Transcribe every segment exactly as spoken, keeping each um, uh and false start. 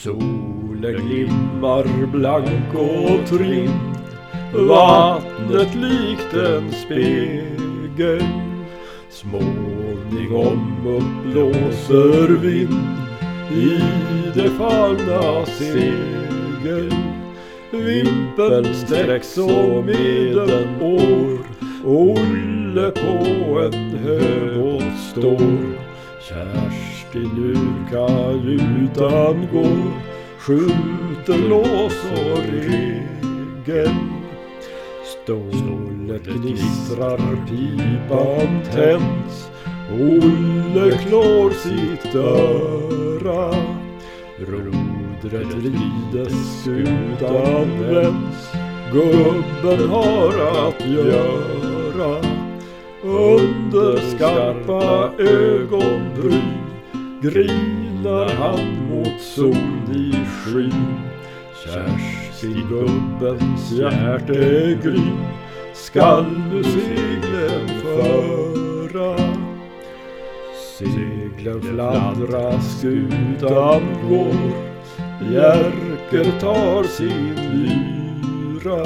Solen glimmar blank och trim, vattnet likt en spegel. Småningom uppblåser vind i det fallna segel. Vimpeln sträcks och medeln år, Olle på en höbåt står. Kerstin ur kajutan går, skjuter lås och regel. Stålet gnistrar, pipan tänds, Olle klår sitt öra. Rodret rides utan vänds, gubben har att göra. Under skarpa ögonbryn grinar han mot sol i skyn. Kersti gubbens hjärtegryn skall nu seglen föra. Seglen fladdrar, skutan går, Jerker tar sin lyra.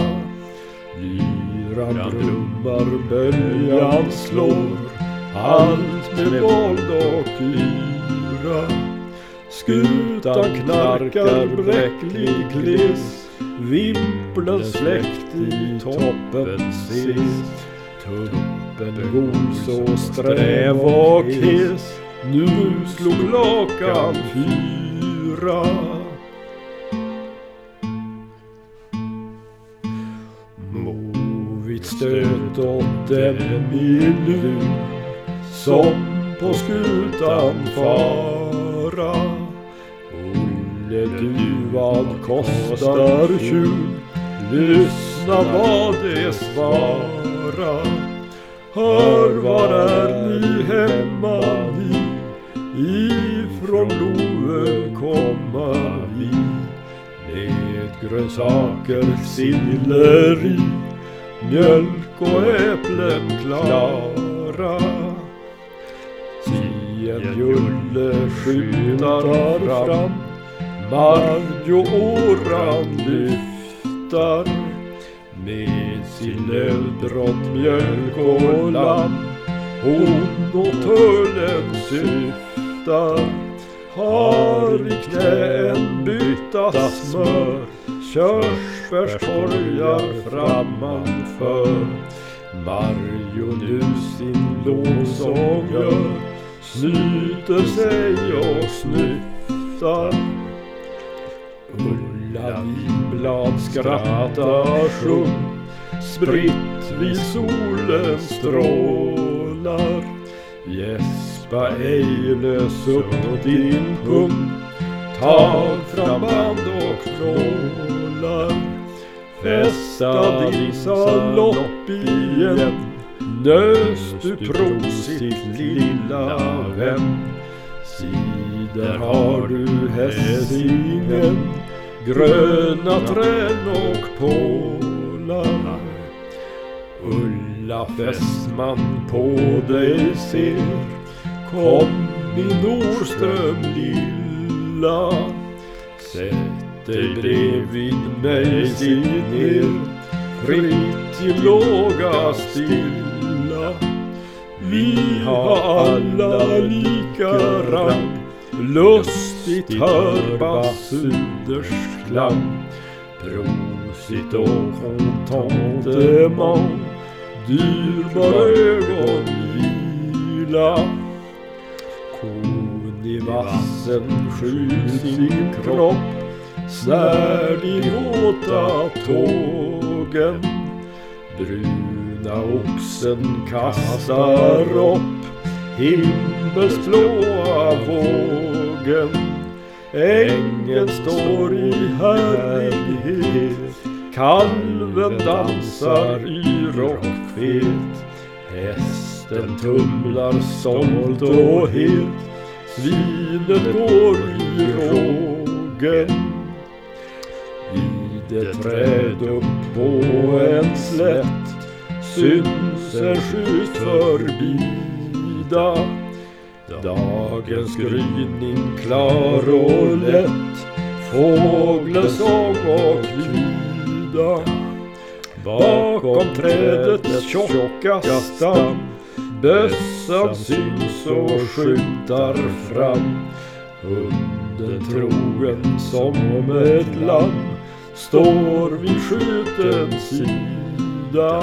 Lyran brummar, böljan slår, allt med våld och yra. Skutan knarkar bräcklig klis, vimplen släckt i toppen ses. Tuppen gos och sträv och hes, nu slog klockan fyra. Movit stöt åt den milur som på skutan fara. Olle, du vad kostar tjur? Lyssna vad det svara. Hör, var är ni hemma ni? Ifrån Loe komma vi, med grönsaker, silleri, mjölk och äpplen klara. Tien Julle skjutar fram, Marjo åran lyftar. Med sin öldrott, mjölk och lamm, hon och tullen syftar. Har i knä en bytta smör, körsbärskorgar frammanför. Marjo nu sin lovsång gör, snyter sig och snyftar. Ulla Vinblad skrattar sjung, spritt vid solens strålar. Gäspa ej, lös upp din pung, tag fram band och knålar. Fästa din salopp igen, nös du prosit lilla vän. Sider har du Hessingen, gröna trän och pålar. Ulla Fästman på dig ser, kom i Norström lilla. Sätt dig bredvid mig, sitt ner, fritt i låga stilla. Vi har alla lika rang, lustigt hör basuders klang. Prosit och contentement, dyrbar ögonvila. Kon i vassen skyr sin kropp, snärd i våta tågen. Bruna oxen kastar upp himmelsblåa vågen. Ängen står i härlighet, kalven dansar yr och fet. Hästen tumlar stolt och het, svinet går i rågen. Vid ett träd upp på en slätt syns en skylt förbida. Dagens gryning klar och lätt fåglesång och kvida. Bakom trädets tjocka stam bössan syns och skymtar fram. Hunden trogen som ett lamm står vid skjutens sida.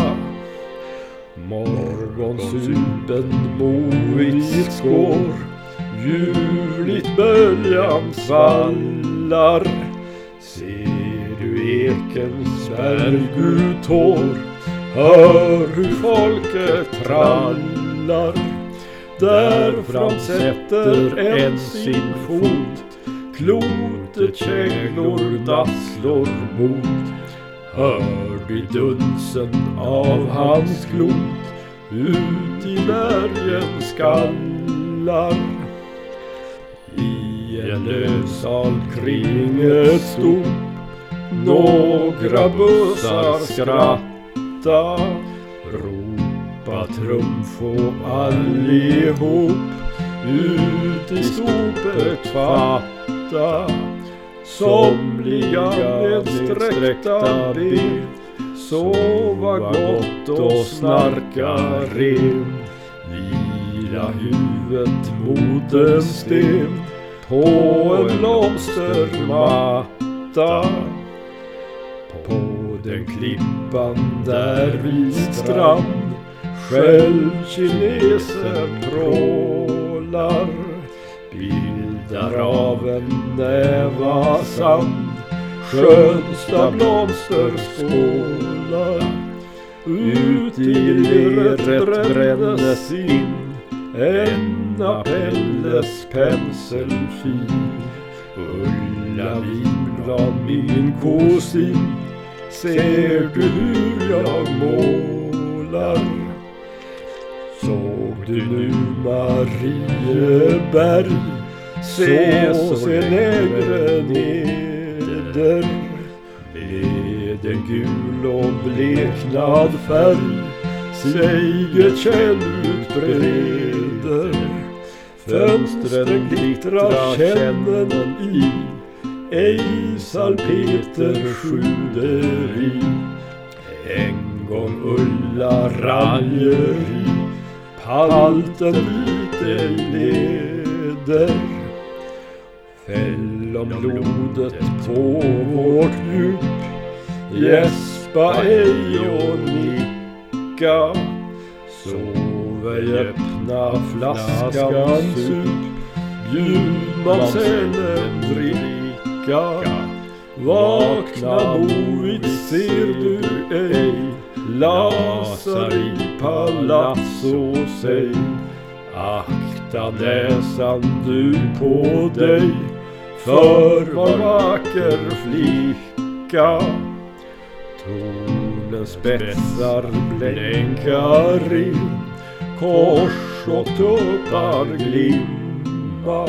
Morgonsupen movitt går, ljuvligt böljan svallar. Ser du ekens bergutår, hör hur folket trallar. Där fram sätter en sin fot, klotet käglor dasslor mot. Hör du dunsen av hans klot, ut i bergen skallar. I en lövsal kring ett stop, några bussar skratta. Ropa trumfo allihop, ut i stopet fatta. Somliga med sträckta ben sova gott och snarka ren. Vila huvudet mot en sten på en blomstermatta. På den klippan där vid strand själv kinesen prålar. Bildar av en näva sand skönsta blomsterskålar. Ut i leret brändes in en apelles penselfil. Ulla Vinblad, min kusin, ser du hur jag målar? Såg du nu Marieberg, se så se lägre neder. Med en gul och bleknad färg säger Kjellrut breder. Fönstren glittrar kännen i, ej salpeter sjuder i. En gång Ulla raljer i, palten vit ej leder. Fäll om blodet på vårt djup, gäspa ej och nicka. Sov ej öppna flaskans upp, bjud man sällan dricka. Vakna movitt ser du ej, lasar i palazzo sig. Akta näsan du på dig, för var vacker flicka. Tornens spetsar blänkar in, kors och tuppar glimma.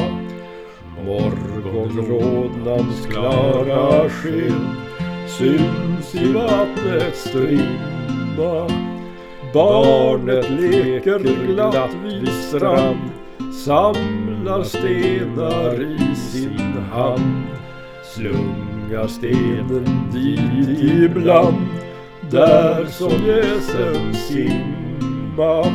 Morgonrodnans klara sken syns i vattnets strimma. Barnet leker glatt vid strand, samlar stenar i sin hand. Slungar stenen dit ibland, där som jäsen simma.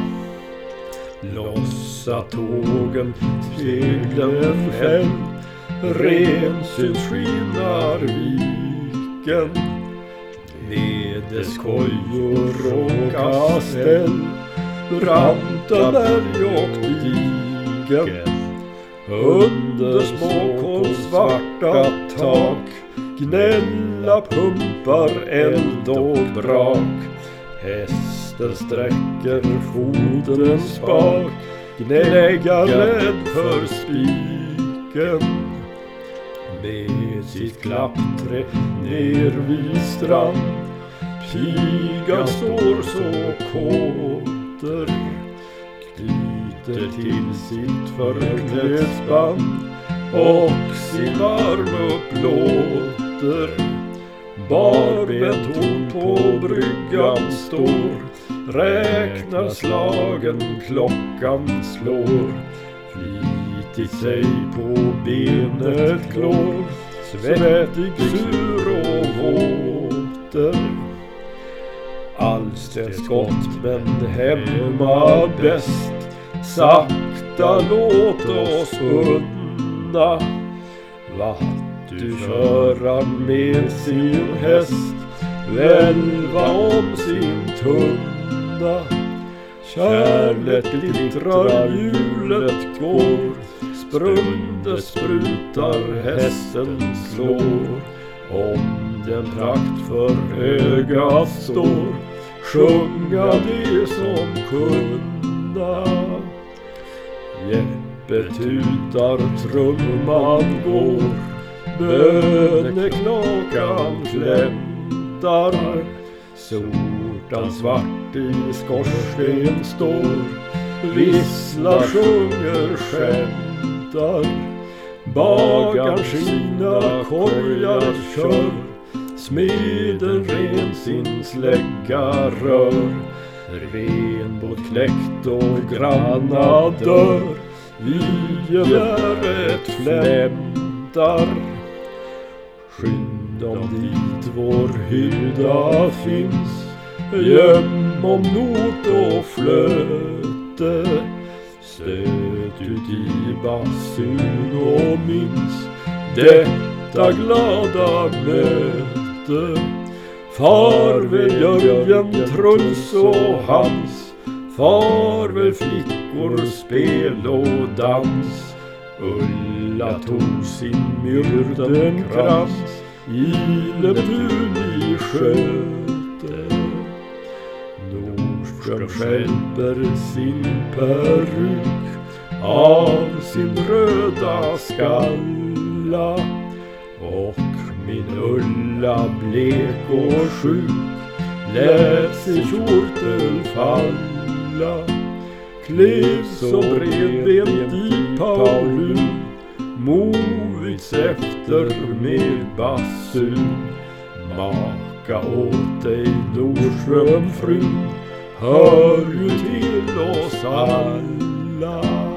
Lossa tågen seglen fäll, rensyns skinar viken. Med dess kojor och kastell, branta berg och diken. Under småkolsvarta tak, gnälla pumpar eld och brak. Hästen sträcker foten spak, gnäggar rädd för spiken. Med sitt klappträ ner vid strand, pigan står så kåter. Knyter till sitt förklädesband och sin arm upplåter. Barbent hon på bryggan står, räknar slagen, klockan slår. Flitigt sig på benet klår, svettig, sur och våter. Alsterskott men hemma bäst, sakta låt oss unna. Vattu körar med sin häst, välva om sin tunna. Kärlet glittrar, hjulet går, sprunde sprutar, hästen slår. Om den prakt för ögat står, sjunga det som kunna. Jeppe tutar, trumman går, böneklakan flämtar. Sortan svart i skorsten står, visslar, sjunger, skämtar. Bagaren sina korgar kör, smeden ren sin slägga rör. Renbåt kläckt och granna dör, geväret flämtar. Skynd om dit vår hydda finns, göm om not och flöte. Stöt ut i basun och minns detta glada möte. Farväl Jörgen, Truls och Hans, farväl flickor, spel och dans. Ulla tog sin myrtenkrans, Ileptun i sköte. Nordström skälper sin peruk av sin röda skalla. Och min Ulla blek och sjuk lät sin kjortel falla. Klev så bredbent i Paulu, Movits efter med basun. Maka åt dig Nordström, frun, hör ju till oss alla.